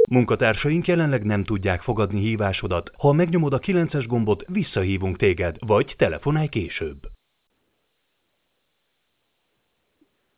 Munkatársaink jelenleg nem tudják fogadni hívásodat. Ha megnyomod a 9-es gombot, visszahívunk téged, vagy telefonálj később.